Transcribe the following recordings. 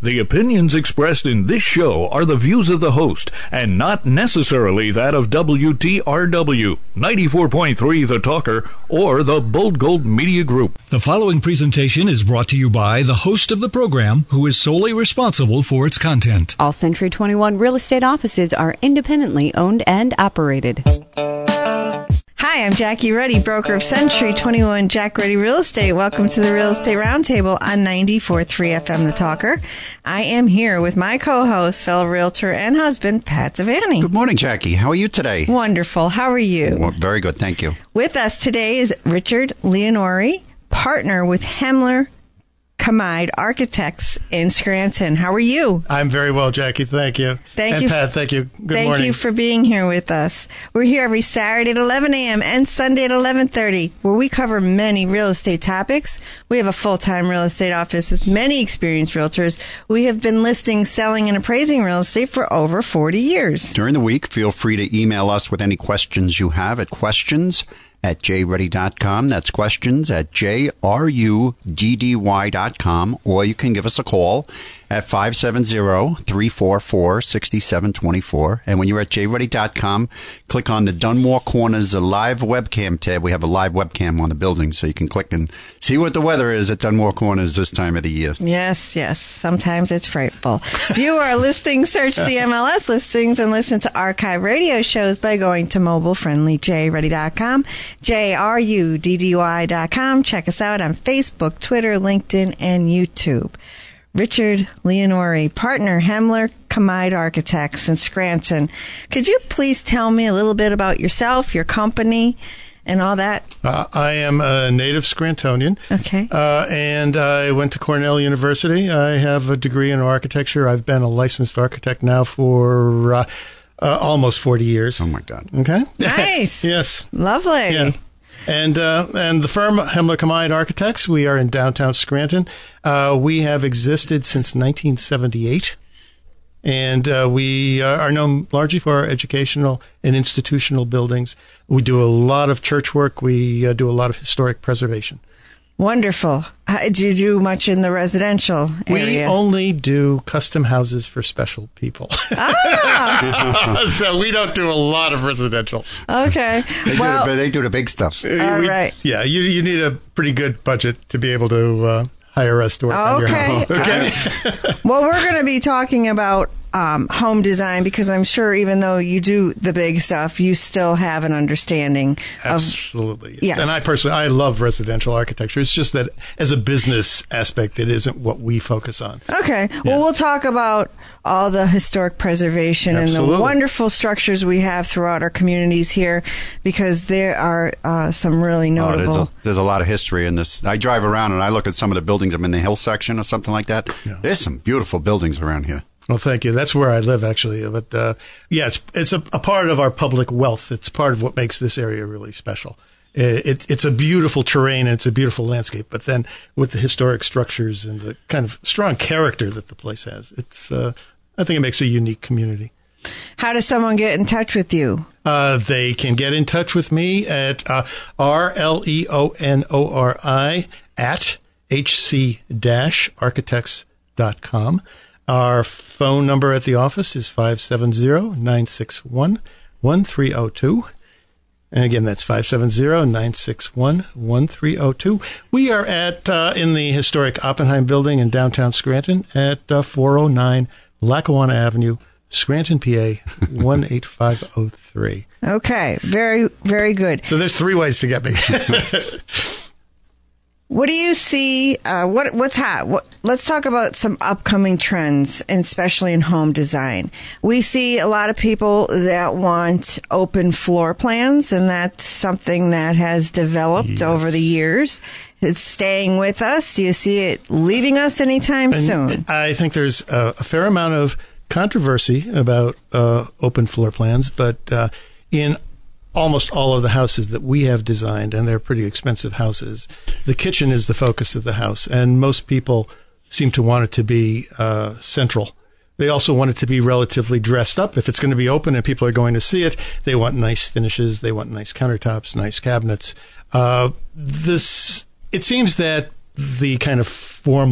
The opinions expressed in this show are the views of the host and not necessarily that of WTRW, 94.3 The Talker, or the Bold Gold Media Group. The following presentation is brought to you by the host of the program, who is solely responsible for its content. All Century 21 real estate offices are independently owned and operated. Hi, I'm Jackie Ruddy, broker of Century 21 Jack Ruddy Real Estate. Welcome to the Real Estate Roundtable on 94.3 FM The Talker. I am here with my co-host, fellow realtor and husband, Pat Devaney. Good morning, Jackie. How are you today? Wonderful. How are you? Well, very good, thank you. With us today is Richard Leonori, partner with Hemler Kamide Architects in Scranton. How are you? I'm very well, Jackie. Thank you. Thank and you. Pat, thank you. Good morning. Thank you for being here with us. We're here every Saturday at 11 a.m. and Sunday at 11:30, where we cover many real estate topics. We have a full-time real estate office with many experienced realtors. We have been listing, selling, and appraising real estate for over 40 years. During the week, feel free to email us with any questions you have at questions@jruddy.com. That's questions at JRUDDY.com. Or you can give us a call at 570-344-6724. And when you're at jruddy.com, click on the Dunmore Corners live webcam tab. We have a live webcam on the building, so you can click and see what the weather is at Dunmore Corners this time of the year. Yes, yes. Sometimes it's frightful. View our listings, search the MLS listings, and listen to archive radio shows by going to mobile-friendly jruddy.com, JRUDDY.com. Check us out on Facebook, Twitter, LinkedIn, and YouTube. Richard Leonori, partner, Hemler Kamide Architects in Scranton. Could you please tell me a little bit about yourself, your company, and all that? I am a native Scrantonian. Okay. And I went to Cornell University. I have a degree in architecture. I've been a licensed architect now for almost 40 years. Oh, my God. Okay. Nice. Yes. Lovely. Yeah. And the firm Hemler Kamide Architects, we are in downtown Scranton. We have existed since 1978, and we are known largely for our educational and institutional buildings. We do a lot of church work. We do a lot of historic preservation. Wonderful. Do you do much in the residential area? We only do custom houses for special people. Ah! So we don't do a lot of residential. Okay. Well, They do the big stuff. all right. Yeah, you need a pretty good budget to be able to hire us to work on your house. Okay. Well, we're going to be talking about home design, because I'm sure even though you do the big stuff, you still have an understanding of... Absolutely. Yes. And I love residential architecture. It's just that as a business aspect, it isn't what we focus on. Okay. Well, we'll talk about all the historic preservation Absolutely. and the wonderful structures we have throughout our communities here, because there are some really notable... There's a lot of history in this. I drive around and I look at some of the buildings. I'm in the hill section or something like that. Yeah. There's some beautiful buildings around here. Well, thank you. That's where I live, actually. But it's a part of our public wealth. It's part of what makes this area really special. It's a beautiful terrain and it's a beautiful landscape. But then with the historic structures and the kind of strong character that the place has, I think it makes a unique community. How does someone get in touch with you? They can get in touch with me at RLEONORI at HC-architects.com. Our phone number at the office is 570-961-1302. And again, that's 570-961-1302. We are at in the historic Oppenheim building in downtown Scranton at 409 Lackawanna Avenue, Scranton, PA, 18503. Okay. Very, very good. So there's 3 ways to get me. What do you see? What's hot? Let's talk about some upcoming trends, and especially in home design. We see a lot of people that want open floor plans, and that's something that has developed over the years. It's staying with us. Do you see it leaving us anytime soon? I think there's a fair amount of controversy about open floor plans, but in almost all of the houses that we have designed, and they're pretty expensive houses, the kitchen is the focus of the house, and most people seem to want it to be central. They also want it to be relatively dressed up. If it's going to be open and people are going to see it, they want nice finishes, they want nice countertops, nice cabinets. It seems that the kind of formal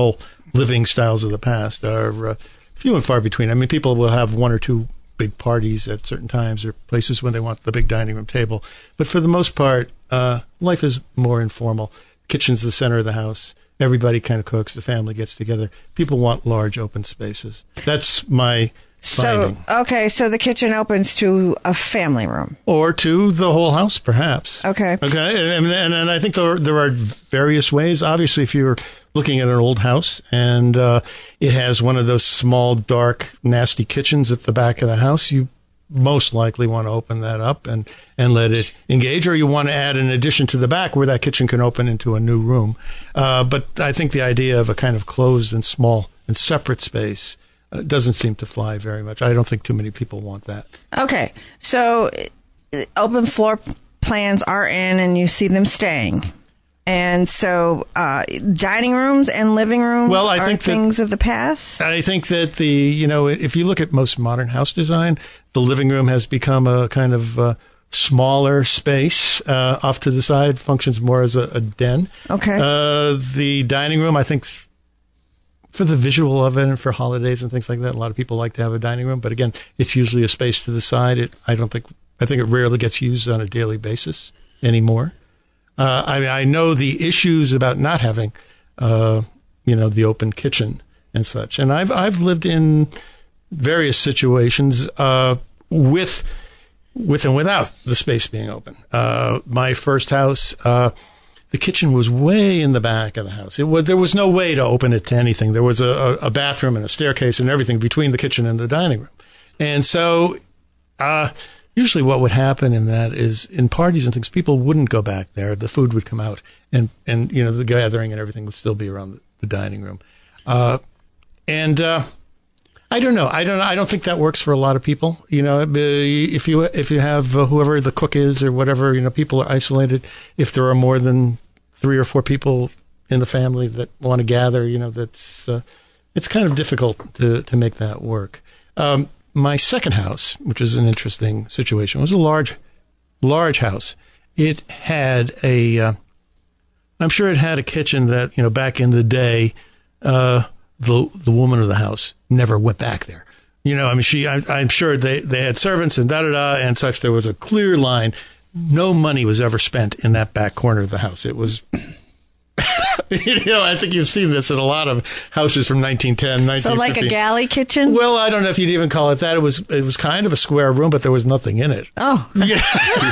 living styles of the past are few and far between. I mean, people will have one or two big parties at certain times or places when they want the big dining room table. But for the most part, life is more informal. Kitchen's the center of the house. Everybody kind of cooks. The family gets together. People want large open spaces. That's my finding. So the kitchen opens to a family room. Or to the whole house, perhaps. Okay. And I think there are various ways. Obviously, if you're looking at an old house and it has one of those small, dark, nasty kitchens at the back of the house, you most likely want to open that up and let it engage, or you want to add an addition to the back where that kitchen can open into a new room. But I think the idea of a kind of closed and small and separate space doesn't seem to fly very much. I don't think too many people want that. Okay, so open floor plans are in and you see them staying. And so dining rooms and living rooms are things of the past? I think that if you look at most modern house design, the living room has become a kind of smaller space off to the side, functions more as a den. Okay. The dining room, I think, for the visual of it and for holidays and things like that, a lot of people like to have a dining room. But again, it's usually a space to the side. I think it rarely gets used on a daily basis anymore. I know the issues about not having, the open kitchen and such. And I've lived in various situations with and without the space being open. My first house, the kitchen was way in the back of the house. There was no way to open it to anything. There was a bathroom and a staircase and everything between the kitchen and the dining room. And so usually what would happen in that is in parties and things, people wouldn't go back there. The food would come out and the gathering and everything would still be around the dining room. I don't know. I don't think that works for a lot of people. If you have whoever the cook is or whatever, people are isolated. If there are more than 3 or 4 people in the family that want to gather, that's it's kind of difficult to make that work. My second house, which is an interesting situation, was a large house. It had I'm sure it had a kitchen that, back in the day, the woman of the house never went back there. I'm sure they had servants and and such. There was a clear line. No money was ever spent in that back corner of the house. It was, I think you've seen this in a lot of houses from 1910, 1950. So like a galley kitchen? Well, I don't know if you'd even call it that. It was kind of a square room, but there was nothing in it. Oh. Yeah.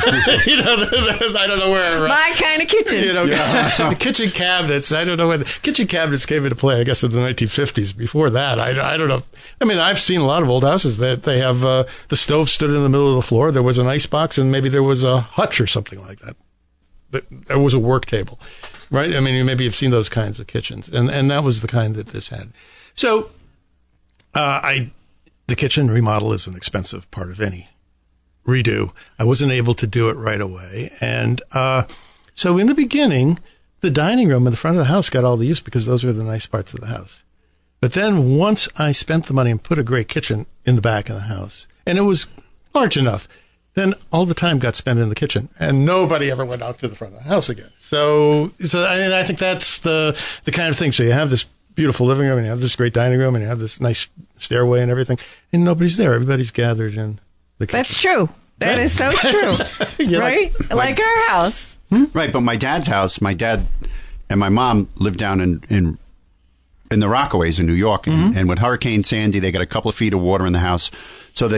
I don't know where. My kind of kitchen. Kitchen cabinets. I don't know when kitchen cabinets came into play, I guess, in the 1950s. Before that, I don't know. I mean, I've seen a lot of old houses that they have the stove stood in the middle of the floor. There was an icebox, and maybe there was a hutch or something like that. There was a work table. Right? I mean, maybe you've seen those kinds of kitchens. And that was the kind that this had. So the kitchen remodel is an expensive part of any redo. I wasn't able to do it right away. And so in the beginning, the dining room in the front of the house got all the use because those were the nice parts of the house. But then once I spent the money and put a great kitchen in the back of the house, and it was large enough, then all the time got spent in the kitchen, and nobody ever went out to the front of the house again. So I think that's the kind of thing. So you have this beautiful living room, and you have this great dining room, and you have this nice stairway and everything, and nobody's there. Everybody's gathered in the kitchen. That's true. That is so true. Right? Like our house. Right, but my dad's house, my dad and my mom lived down in the Rockaways in New York, and with Hurricane Sandy, they got a couple of feet of water in the house. So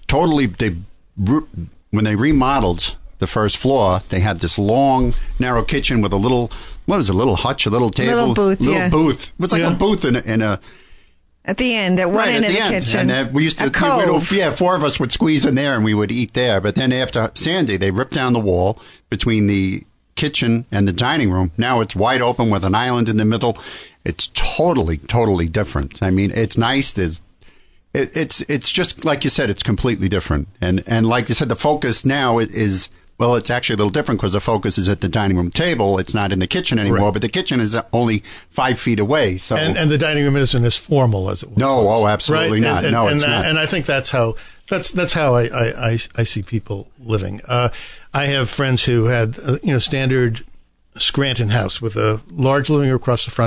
when they remodeled the first floor, they had this long, narrow kitchen with a little hutch, a little table, little booth. It was like a booth in a. At the end, at one end of the kitchen, and we used to. 4 of us would squeeze in there, and we would eat there. But then after Sandy, they ripped down the wall between the kitchen and the dining room. Now it's wide open with an island in the middle. It's totally, totally different. I mean, it's nice. It's just like you said, it's completely different. And like you said, the focus now is, well, it's actually a little different because the focus is at the dining room table. It's not in the kitchen anymore, right. But the kitchen is only 5 feet away. So and the dining room isn't as formal as it was. No, absolutely right? not. It's not. And I think that's how I see people living. I have friends who had standard Scranton house with a large living room across the front,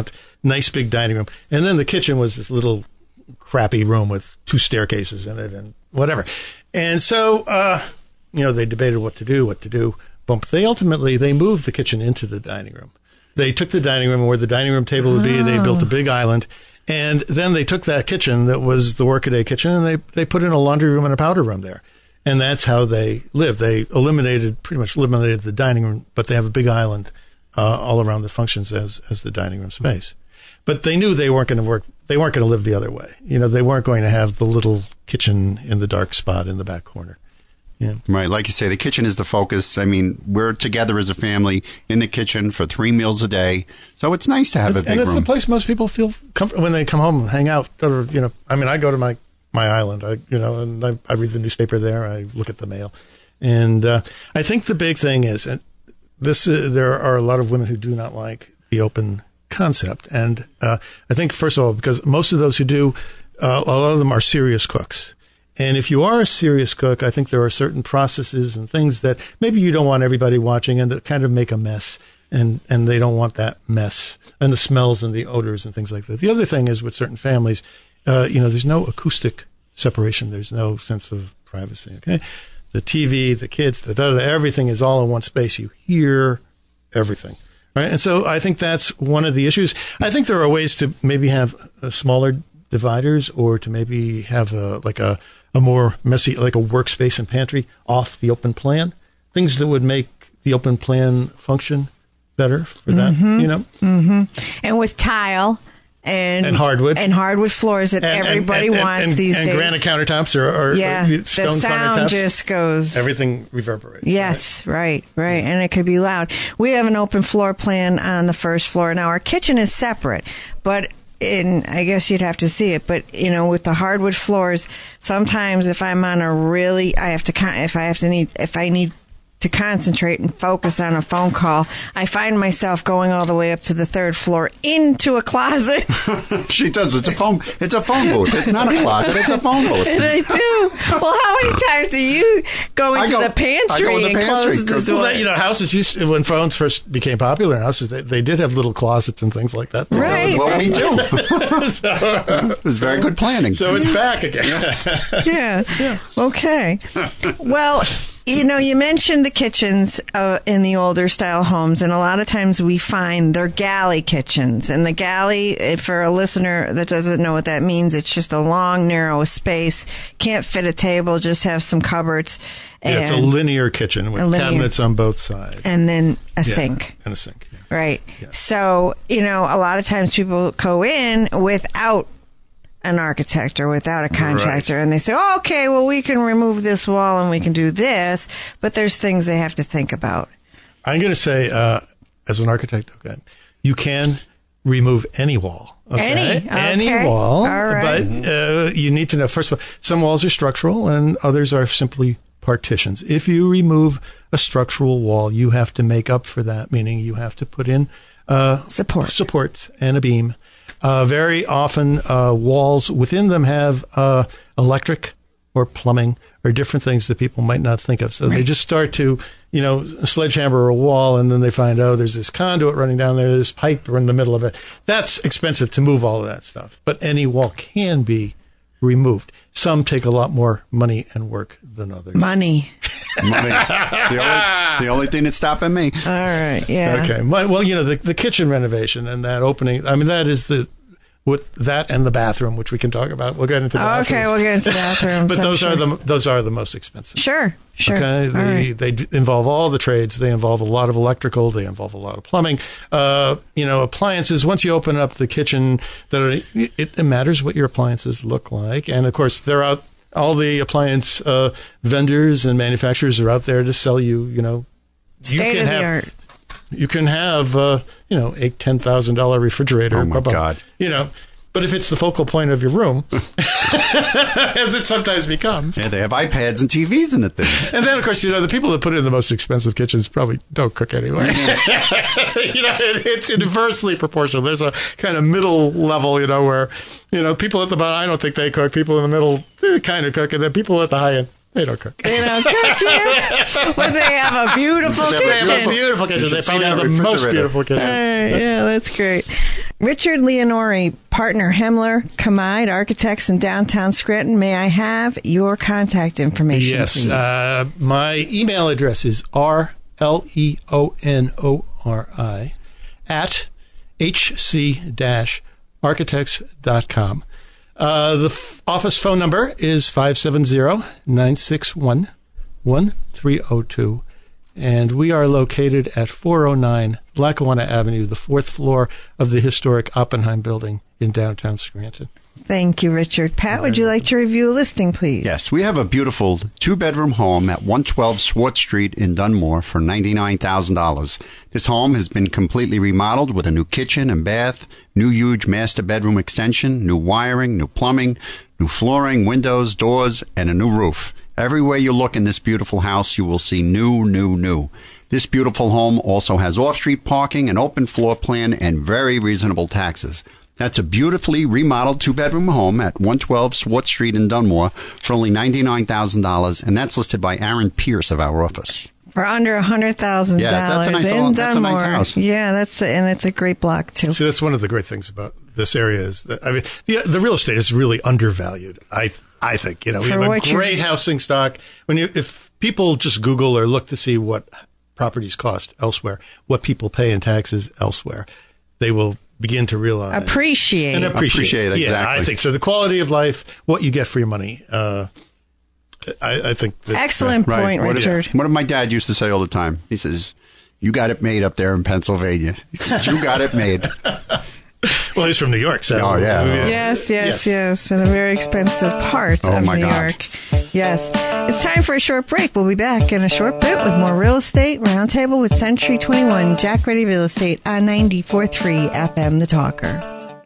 nice big dining room. And then the kitchen was this little crappy room with 2 staircases in it and whatever. And so, they debated what to do. But they moved the kitchen into the dining room. They took the dining room where the dining room table would be. They built a big island. And then they took that kitchen that was the workaday kitchen and they put in a laundry room and a powder room there. And that's how they lived. They pretty much eliminated the dining room, but they have a big island all around that functions as the dining room space. But they knew they weren't going to work. They weren't going to live the other way. They weren't going to have the little kitchen in the dark spot in the back corner. Yeah. Right. Like you say, the kitchen is the focus. I mean, we're together as a family in the kitchen for 3 meals a day. So it's nice to have a big room. And it's the place most people feel comfortable when they come home and hang out. I go to my island, and I read the newspaper there. I look at the mail. And I think the big thing is, and there are a lot of women who do not like the open concept. And I think, first of all, because most of those who do, a lot of them are serious cooks. And if you are a serious cook, I think there are certain processes and things that maybe you don't want everybody watching and that kind of make a mess. And they don't want that mess and the smells and the odors and things like that. The other thing is with certain families, there's no acoustic separation. There's no sense of privacy. Okay. The TV, the kids, everything is all in one space. You hear everything. Right. And so I think that's one of the issues. I think there are ways to maybe have smaller dividers or to maybe have a more messy, like a workspace and pantry off the open plan, things that would make the open plan function better for that, And with tile and hardwood floors that everybody wants these days. And granite countertops or stone the sound countertops. Just goes. Everything reverberates. Yes, right. And it could be loud. We have an open floor plan on the first floor. Now our kitchen is separate, but I guess you'd have to see it, but with the hardwood floors, sometimes if I'm on if I need to concentrate and focus on a phone call, I find myself going all the way up to the 3rd floor into a closet. She does. It's a phone booth. It's not a closet. It's a phone booth. And I do. Well, how many times do you go into the pantry and close the door? Well, houses when phones first became popular in houses, they did have little closets and things like that. Right. Well, we do. It was very good planning. So it's back again. Yeah. Okay. Well, you mentioned the kitchens in the older style homes, and a lot of times we find they're galley kitchens. And the galley, for a listener that doesn't know what that means, it's just a long, narrow space. Can't fit a table, just have some cupboards. Yeah, it's a linear kitchen with cabinets on both sides. And then a sink. And a sink, yes. Right. Yes. So, a lot of times people go in without an architect or without a contractor, and they say, okay, well, we can remove this wall and we can do this, but there's things they have to think about. I'm going to say, as an architect, you can remove any wall. Any wall. All right. But you need to know, first of all, some walls are structural and others are simply partitions. If you remove a structural wall, you have to make up for that, meaning you have to put in supports and a beam. Very often, walls within them have electric or plumbing or different things that people might not think of. So they just start to, sledgehammer a wall, and then they find, there's this conduit running down there, this pipe in the middle of it. That's expensive to move all of that stuff. But any wall can be removed. Some take a lot more money and work than others. Money. It's the only thing that's stopping me. All right. Yeah. Okay. Well, the kitchen renovation and that opening, I mean, that is with that and the bathroom, which we can talk about. We'll get into bathrooms. Okay, we'll get into bathrooms. But those are the most expensive. Sure. Okay, they involve all the trades. They involve a lot of electrical. They involve a lot of plumbing. Appliances. Once you open up the kitchen, it matters what your appliances look like, and of course they're out. All the appliance vendors and manufacturers are out there to sell you. State of the art. You can have, a $10,000 refrigerator. Oh, my God. But if it's the focal point of your room, as it sometimes becomes. Yeah, they have iPads and TVs in the things. And then, of course, the people that put it in the most expensive kitchens probably don't cook anyway. It's inversely proportional. There's a kind of middle level, where, people at the bottom, I don't think they cook. People in the middle, they kind of cook. And then people at the high end, they don't cook. They don't cook here, but they have a beautiful kitchen. They have a beautiful kitchen. They probably have the most beautiful kitchen. Yeah, that's great. Richard Leonori, partner Hemler, Kamide Architects in downtown Scranton. May I have your contact information, Yes. please? My email address is rleonori at hc-architects.com. The office phone number is 570-961-1302. And we are located at 409 Lackawanna Avenue, the 4th floor of the historic Oppenheim building in downtown Scranton. Thank you, Richard. Pat, would you like to review a listing, please? Yes, we have a beautiful 2-bedroom home at 112 Swartz Street in Dunmore for $99,000. This home has been completely remodeled with a new kitchen and bath, new huge master bedroom extension, new wiring, new plumbing, new flooring, windows, doors, and a new roof. Everywhere you look in this beautiful house, you will see new. This beautiful home also has off-street parking, an open floor plan, and very reasonable taxes. That's a beautifully remodeled 2-bedroom home at 112 Swartz Street in Dunmore for only $99,000, and that's listed by Aaron Pierce of our office. For under $100,000 Yeah, that's a nice in home. Dunmore. That's a nice house. Yeah, and it's a great block, too. See, that's one of the great things about this area is that, I mean, the real estate is really undervalued. I think, we have a great housing stock. If people just Google or look to see what properties cost elsewhere, what people pay in taxes elsewhere, they will begin to realize. Appreciate it, exactly. Yeah, I think so. The quality of life, what you get for your money, I think. Excellent point, Richard. What my dad used to say all the time. He says, "You got it made up there in Pennsylvania." He says, "You got it made." Well, he's from New York, so. Oh, yeah. Yes. And a very expensive part of New York. Yes. It's time for a short break. We'll be back in a short bit with more Real Estate Roundtable with Century 21, Jack Ready Real Estate on 94.3 FM, The Talker.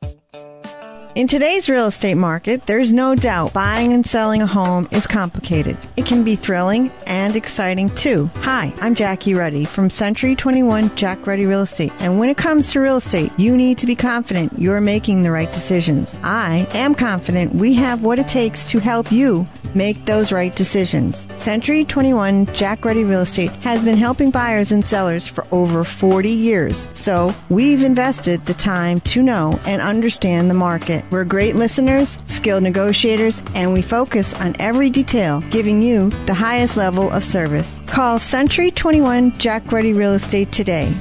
In today's real estate market, there's no doubt buying and selling a home is complicated. It can be thrilling and exciting too. Hi, I'm Jackie Ruddy from Century 21 Jack Ruddy Real Estate. And when it comes to real estate, you need to be confident you're making the right decisions. I am confident we have what it takes to help you make those right decisions. Century 21 Jack Ruddy Real Estate has been helping buyers and sellers for over 40 years. So we've invested the time to know and understand the market. We're great listeners, skilled negotiators, and we focus on every detail, giving you the highest level of service. Call Century 21 Jack Ruddy Real Estate today,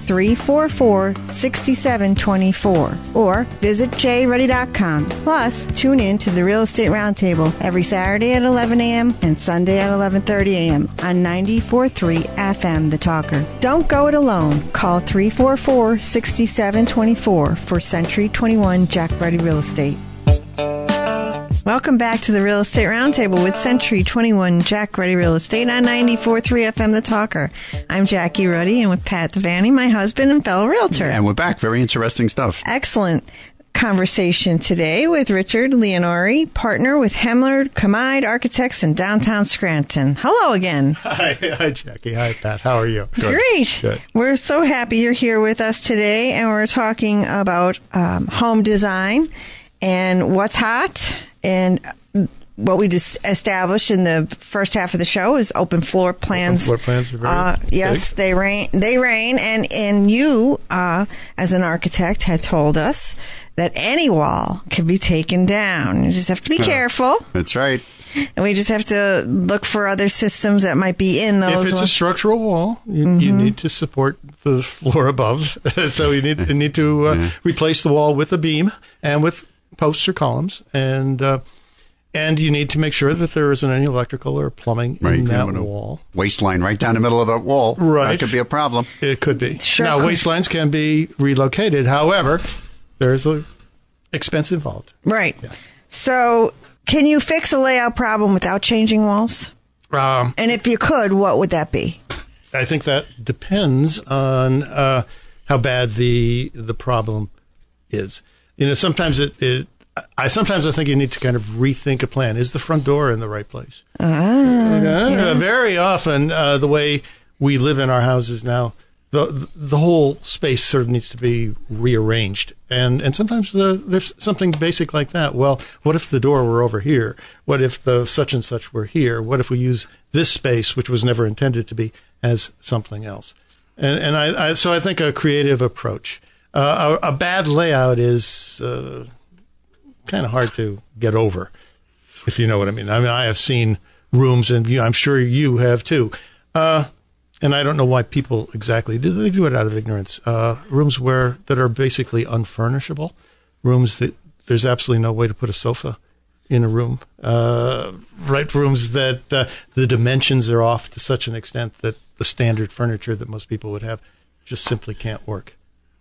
344-6724, or visit jruddy.com. Plus, tune in to the Real Estate Roundtable every Saturday at 11 a.m. and Sunday at 11:30 a.m. on 94.3 FM, The Talker. Don't go it alone. Call 344-6724 for Century 21 Jack Ruddy Real Estate. Welcome back to the Real Estate Roundtable with Century 21 Jack Ruddy Real Estate on 94.3 FM, The Talker. I'm Jackie Ruddy, and with Pat Devaney, my husband and fellow realtor. And we're back. Very interesting stuff. Excellent conversation today with Richard Leonori, partner with Hemler Kamide Architects in downtown Scranton. Hello again. Hi, Jackie. Hi, Pat. How are you? Great. Good. We're so happy you're here with us today, and we're talking about home design and what's hot. And what we just established in the first half of the show is open floor plans. Open floor plans are very yes, big. they reign. And you, as an architect, had told us that any wall can be taken down. You just have to be careful. That's right. And we just have to look for other systems that might be in those. If it's a structural wall, you need to support the floor above. So you need to replace the wall with a beam and with posts or columns, and you need to make sure that there isn't any electrical or plumbing in that wall. Waistline right down the middle of the wall. Right. That could be a problem. It could be. Sure. Now, waistlines can be relocated. However, there's an expense involved. Right. Yes. So can you fix a layout problem without changing walls? And if you could, what would that be? I think that depends on how bad the problem is. Sometimes I think you need to kind of rethink a plan. Is the front door in the right place? Very often, the way we live in our houses now, the whole space sort of needs to be rearranged. And sometimes there's something basic like that. Well, what if the door were over here? What if the such and such were here? What if we use this space, which was never intended to be, as something else? So I think a creative approach. A bad layout is kind of hard to get over, if you know what I mean. I have seen rooms, and I'm sure you have too. And I don't know why people exactly do. They do it out of ignorance. Rooms that are basically unfurnishable, rooms that there's absolutely no way to put a sofa in a room. Rooms that the dimensions are off to such an extent that the standard furniture that most people would have just simply can't work.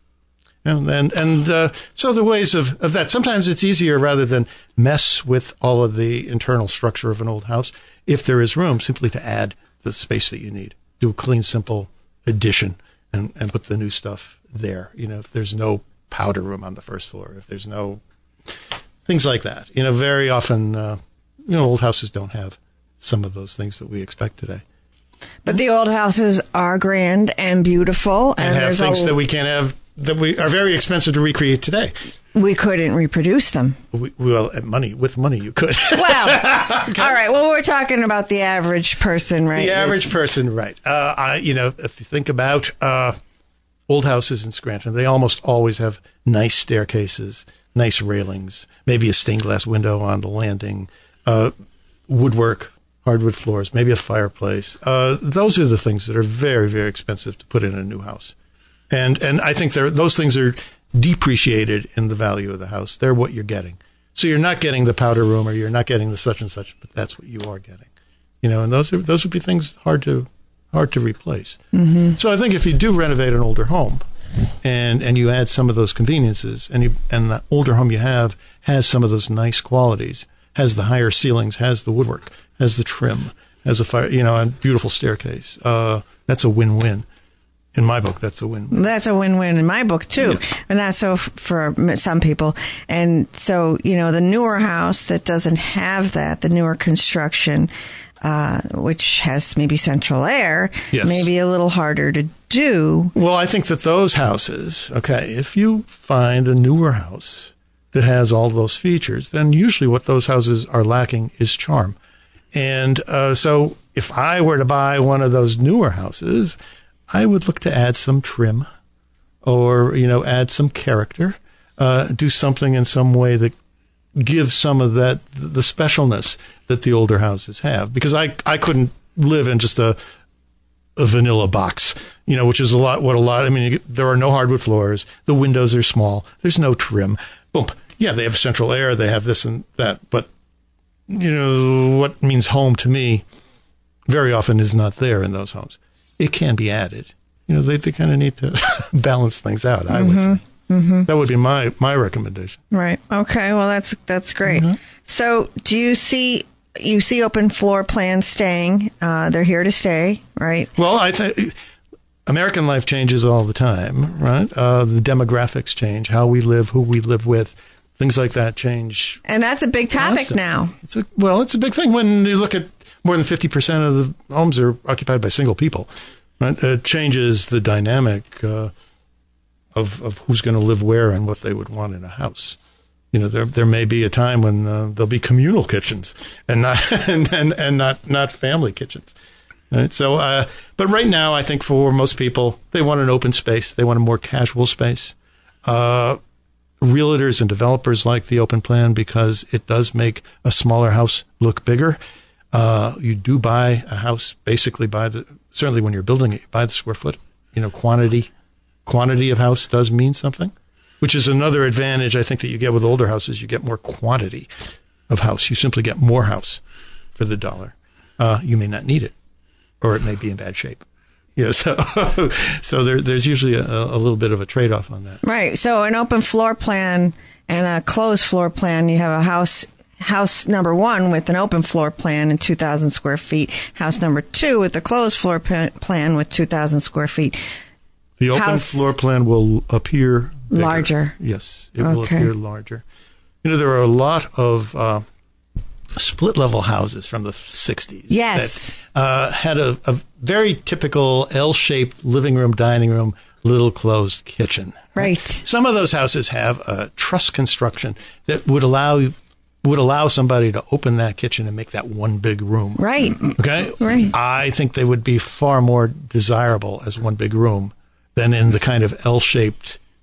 And so the ways of that, sometimes it's easier rather than mess with all of the internal structure of an old house, if there is room, simply to add the space that you need. Do a clean, simple addition and put the new stuff there. If there's no powder room on the first floor, if there's no things like that. Very often, old houses don't have some of those things that we expect today. But the old houses are grand and beautiful. And have things that we can't have, that we are very expensive to recreate today. We couldn't reproduce them. With money you could. Well, okay. All right. Well, we're talking about the average person, right? The average person, right. If you think about old houses in Scranton, they almost always have nice staircases, nice railings, maybe a stained glass window on the landing, woodwork, hardwood floors, maybe a fireplace. Those are the things that are very, very expensive to put in a new house. And I think those things are depreciated in the value of the house. They're what you're getting. So you're not getting the powder room, or you're not getting the such and such, but that's what you are getting. And those would be things hard to replace. Mm-hmm. So I think if you do renovate an older home, and you add some of those conveniences, and the older home you have has some of those nice qualities, has the higher ceilings, has the woodwork, has the trim, has a fire, a beautiful staircase. That's a win-win. In my book, that's a win-win. That's a win-win in my book, too. Yeah. But not so for some people. And so, the newer house that doesn't have that, the newer construction, which has maybe central air, yes, may be a little harder to do. Well, I think that those houses, if you find a newer house that has all those features, then usually what those houses are lacking is charm. And so if I were to buy one of those newer houses, I would look to add some trim or, add some character, do something in some way that gives some of that, the specialness that the older houses have. Because I couldn't live in just a vanilla box, which is there are no hardwood floors. The windows are small. There's no trim. Boom. Yeah, they have central air. They have this and that. But, what means home to me very often is not there in those homes. It can be added. They kind of need to balance things out, I would say. Mm-hmm. That would be my recommendation. Right. Okay. Well, that's great. Mm-hmm. So do you see open floor plans staying? They're here to stay, right? Well, I think American life changes all the time, right? The demographics change, how we live, who we live with, things like that change. And that's a big topic now. It's a big thing when you look at more than 50% of the homes are occupied by single people. Right? It changes the dynamic of who's going to live where and what they would want in a house. There may be a time when there'll be communal kitchens and not and not family kitchens. Right? So, but right now, I think for most people, they want an open space. They want a more casual space. Realtors and developers like the open plan because it does make a smaller house look bigger. You do buy a house basically certainly when you're building it, you buy the square foot. Quantity of house does mean something, which is another advantage I think that you get with older houses. You get more quantity of house. You simply get more house for the dollar. You may not need it, or it may be in bad shape. So there's usually a little bit of a trade-off on that. Right. So an open floor plan and a closed floor plan, you have a house number one with an open floor plan and 2,000 square feet. House number two with a closed floor plan with 2,000 square feet. The open floor plan will appear bigger. Larger. Yes, it will appear larger. There are a lot of split-level houses from the 60s. Yes. That had a very typical L-shaped living room, dining room, little closed kitchen. Right. Some of those houses have a truss construction that would allow somebody to open that kitchen and make that one big room. Right. Okay? Right. I think they would be far more desirable as one big room than in the kind of L-shaped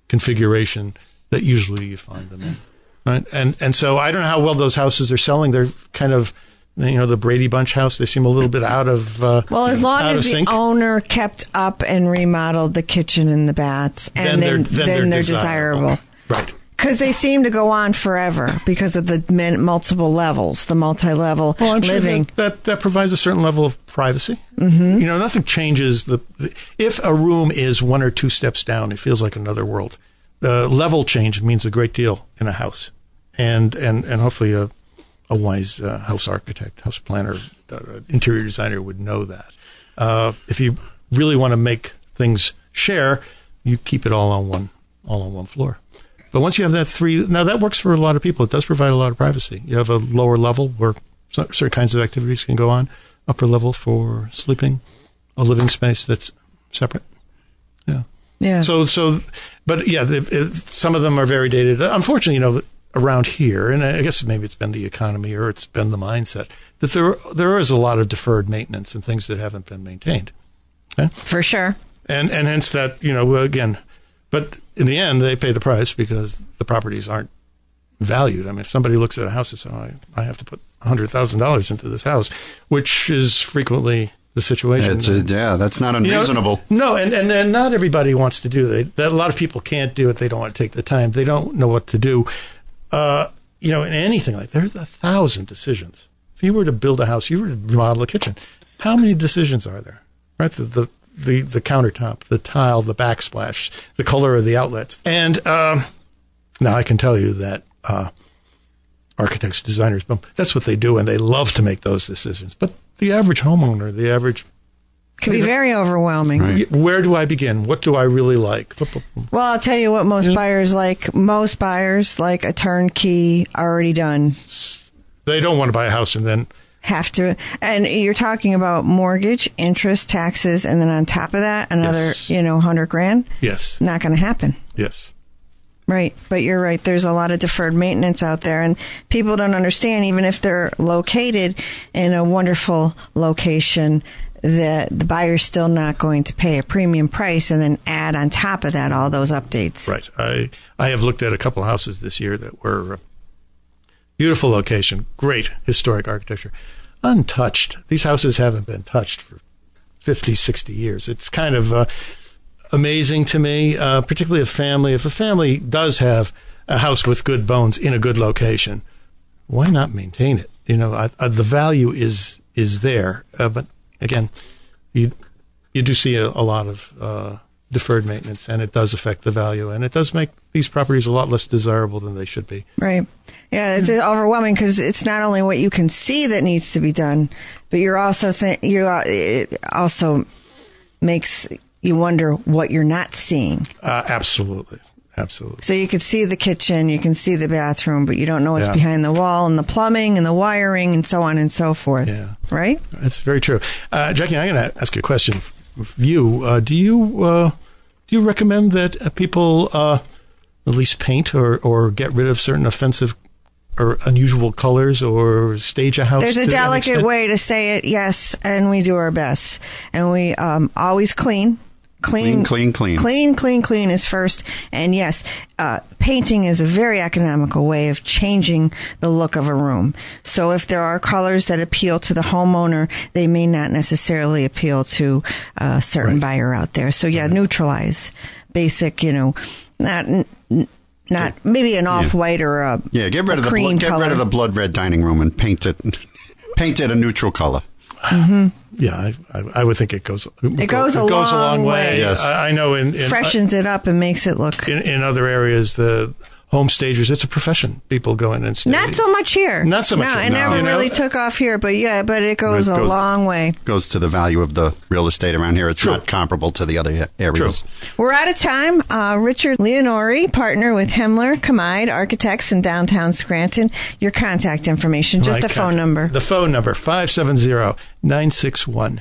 configuration that usually you find them in. Right? And so I don't know how well those houses are selling. They're kind of, the Brady Bunch house, they seem a little bit out of well, as long as the sync. owner kept up and remodeled the kitchen and the baths, and then they're desirable. Right. Because they seem to go on forever because of the multiple levels, the multi-level I'm living. Sure that provides a certain level of privacy. Mm-hmm. Nothing changes. If a room is 1 or 2 steps down, it feels like another world. The level change means a great deal in a house, and hopefully a wise house architect, house planner, interior designer would know that. If you really want to make things share, you keep it all on one floor. But once you have that now that works for a lot of people. It does provide a lot of privacy. You have a lower level where certain kinds of activities can go on, upper level for sleeping, a living space that's separate. Yeah. Yeah. So, but yeah, some of them are very dated. Unfortunately, around here, and I guess maybe it's been the economy or it's been the mindset that there is a lot of deferred maintenance and things that haven't been maintained. Okay? For sure. And hence that, again, but in the end, they pay the price because the properties aren't valued. I mean, if somebody looks at a house and says, I have to put $100,000 into this house, which is frequently the situation. That's not unreasonable. No, and not everybody wants to do that. A lot of people can't do it. They don't want to take the time. They don't know what to do. In anything like there's 1,000 decisions. If you were to build a house, you were to remodel a kitchen, how many decisions are there? Right? The countertop, the tile, the backsplash, the color of the outlets. And now I can tell you that architects, designers, that's what they do, and they love to make those decisions. But the average homeowner, can be very overwhelming. Right. Where do I begin? What do I really like? Well, I'll tell you what most buyers like. Most buyers like a turnkey, already done. They don't want to buy a house and then have to. And you're talking about mortgage, interest, taxes, and then on top of that, another, $100,000. Yes. Not going to happen. Yes. Right. But you're right. There's a lot of deferred maintenance out there, and people don't understand, even if they're located in a wonderful location, that the buyer's still not going to pay a premium price and then add on top of that all those updates. Right. I have looked at a couple of houses this year that were beautiful location, great historic architecture, untouched. These houses haven't been touched for 50, 60 years. It's kind of amazing to me, particularly if a family does have a house with good bones in a good location, why not maintain it? The value is there, but again, you do see a lot of deferred maintenance, and it does affect the value, and it does make these properties a lot less desirable than they should be. Right. Yeah, it's overwhelming because it's not only what you can see that needs to be done, but you're also it also makes you wonder what you're not seeing. Absolutely. So you can see the kitchen, you can see the bathroom, but you don't know what's behind the wall and the plumbing and the wiring and so on and so forth. Yeah. Right? That's very true. Jackie, I'm going to ask you a question. Do you recommend that people at least paint or get rid of certain offensive or unusual colors or stage a house? There's a delicate way to say it, yes, and we do our best. And we always clean. Clean is first. And yes, painting is a very economical way of changing the look of a room. So if there are colors that appeal to the homeowner, they may not necessarily appeal to a certain buyer out there. So neutralize. Basic, not maybe an off-white or a get rid of cream get rid of the blood red dining room and paint it a neutral color. Mm-hmm. Yeah, I would think it goes a long way. Yes. I know freshens it up and makes it look. In other areas, the home stagers, it's a profession. People go in and stage. Not so much here. Not so much here. It never really took off here, but it goes a long way. Goes to the value of the real estate around here. It's not comparable to the other areas. True. We're out of time. Richard Leonori, partner with Hemler Kamide Architects in downtown Scranton. Your contact information, just a phone number. The phone number, 570-961-1302.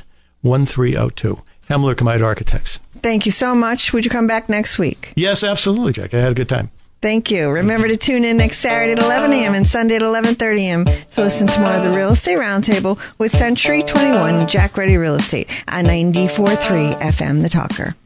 Hemler Kamide Architects. Thank you so much. Would you come back next week? Yes, absolutely, Jack. I had a good time. Thank you. Remember to tune in next Saturday at 11 a.m. and Sunday at 11:30 a.m. to listen to more of the Real Estate Roundtable with Century 21 Jack Ready Real Estate on 94.3 FM The Talker.